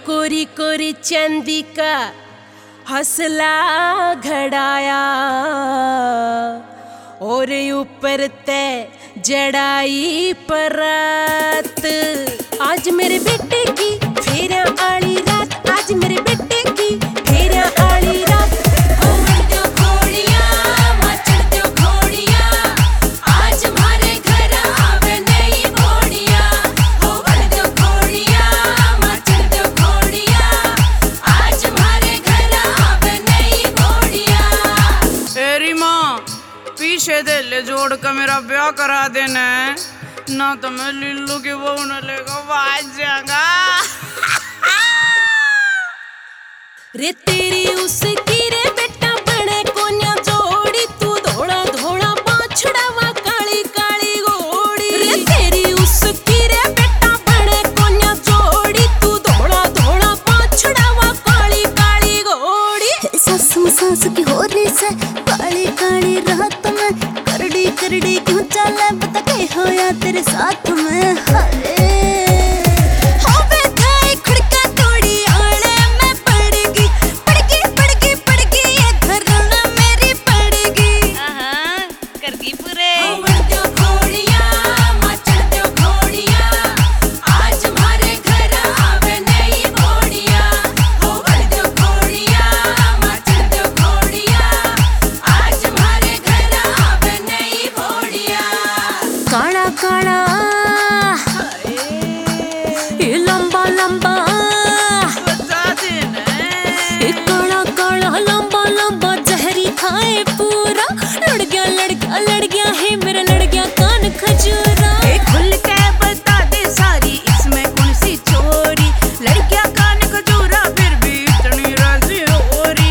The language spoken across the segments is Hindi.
कोरी कोरी चांदी का हौसला घड़ाया और ऊपर ते जड़ाई परत। आज मेरे बेटे की फेरा आली रात, आज मेरे बेटे की फेरा आली रात। पीछे दे ले जोड़ कर मेरा ब्याह करा देना, ना तो मैं लिल्लू की बहू न लेगा बाज जाऊंगा। रे तेरी उसकी रे बेटा बने कोन्या जोड़ी, तू धोड़ा धोड़ा बाछड़ावा काली काली घोड़ी। रे तेरी उसकी रे बेटा बने कोन्या जोड़ी, तू धोड़ा धोड़ा बाछड़ावा काली काली घोड़ी। सासू सास की हो रही से काली काली रात में, करड़ी करड़ी क्यों चले पता क्या होया तेरे साथ में। हरे होवे थाई खड़का तोड़ी आले में पड़गी पड़गी पड़गी पड़गी, ये घर में मेरी पड़गी। करगी पूरे काला काला ये लंबा लंबा ये काला काला लंबा लंबा जहरी खाए पूरा। लड़ गया है मेरा लड़ गया कान खजूरा। खुल के बता दे सारी इसमें कौन सी चोरी, लड़कियां कान खजूरा फिर भी इतनी राजी हो रही।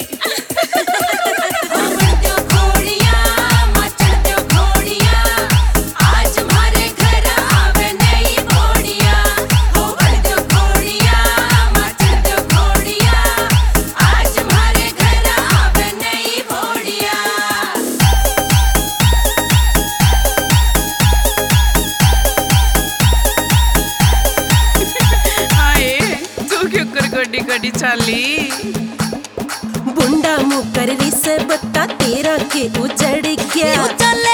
गड्डी गड्डी चाली बुंडा मुकर से बता तेरा के उजड़ गया।